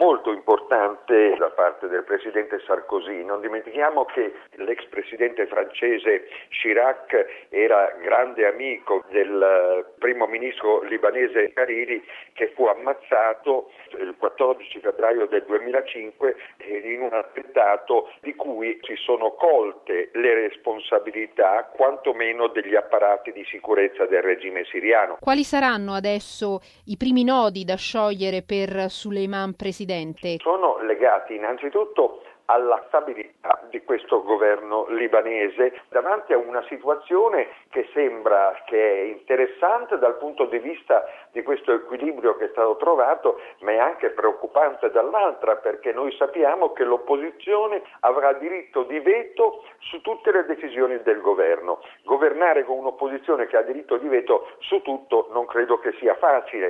molto importante da parte del presidente Sarkozy. Non dimentichiamo che l'ex presidente francese Chirac era grande amico del primo ministro libanese Hariri, che fu ammazzato il 14 febbraio del 2005 in un attentato di cui si sono colte le responsabilità quantomeno degli apparati di sicurezza del regime siriano. Quali saranno adesso i primi nodi da sciogliere per Suleiman presidente? Sono legati innanzitutto alla stabilità di questo governo libanese davanti a una situazione che sembra che è interessante dal punto di vista di questo equilibrio che è stato trovato, ma è anche preoccupante dall'altra, perché noi sappiamo che l'opposizione avrà diritto di veto su tutte le decisioni del governo. Governare con un'opposizione che ha diritto di veto su tutto non credo che sia facile.